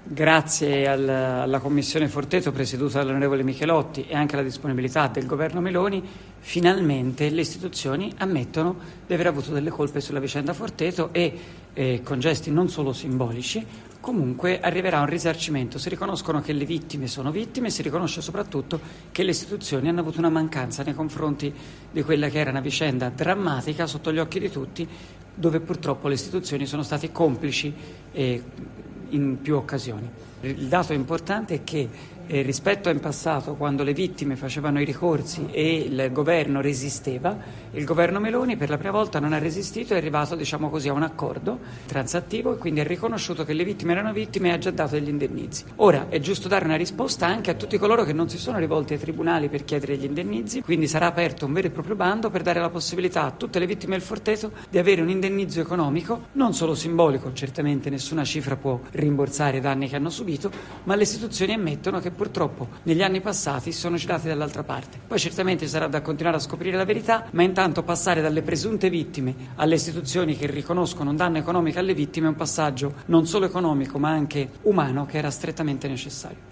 Grazie alla Commissione Forteto presieduta dall'onorevole Michelotti e anche alla disponibilità del governo Meloni, finalmente le istituzioni ammettono di aver avuto delle colpe sulla vicenda Forteto e con gesti non solo simbolici, comunque arriverà un risarcimento. Si riconoscono che le vittime sono vittime e si riconosce soprattutto che le istituzioni hanno avuto una mancanza nei confronti di quella che era una vicenda drammatica sotto gli occhi di tutti, dove purtroppo le istituzioni sono state complici in più occasioni. Il dato importante è che rispetto a in passato, quando le vittime facevano i ricorsi e il governo resisteva, il governo Meloni per la prima volta non ha resistito, è arrivato a un accordo transattivo e quindi ha riconosciuto che le vittime erano vittime e ha già dato degli indennizzi. Ora è giusto dare una risposta anche a tutti coloro che non si sono rivolti ai tribunali per chiedere gli indennizzi, quindi sarà aperto un vero e proprio bando per dare la possibilità a tutte le vittime del Forteto di avere un indennizzo economico, non solo simbolico, certamente nessuna cifra può rimborsare i danni che hanno subito, ma le istituzioni ammettono che purtroppo negli anni passati sono girati dall'altra parte. Poi certamente sarà da continuare a scoprire la verità, ma intanto passare dalle presunte vittime alle istituzioni che riconoscono un danno economico alle vittime è un passaggio non solo economico ma anche umano che era strettamente necessario.